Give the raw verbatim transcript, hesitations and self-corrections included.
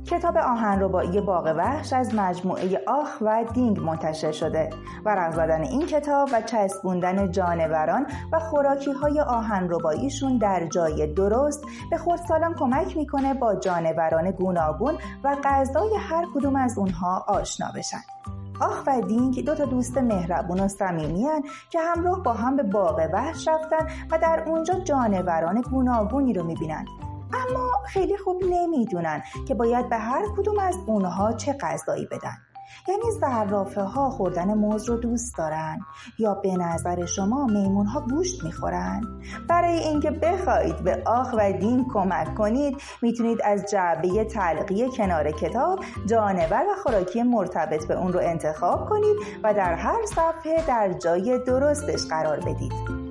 کتاب آهنربایی باغ وحش از مجموعه آخ و دینگ منتشر شده و رغم زدن این کتاب و چسبوندن جانوران و خوراکی‌های آهنرباییشون در جای درست به خردسالان کمک میکنه با جانوران گوناگون و غذای هر کدوم از اونها آشنا بشن. آخ و دینگ دو تا دوست مهربون و صمیمی‌ان که همراه با هم به باغ وحش رفتن و در اونجا جانوران گوناگونی رو میبینن، اما خیلی خوب نمیدونن که باید به هر کدوم از اونها چه غذایی بدن. یعنی زرافه ها خوردن موز رو دوست دارن یا به نظر شما میمون ها گوشت میخورن؟ برای اینکه بخواید به آخ و دینگ کمک کنید میتونید از جعبه تلقی کنار کتاب جانور و خوراکی مرتبط به اون رو انتخاب کنید و در هر صفحه در جای درستش قرار بدید.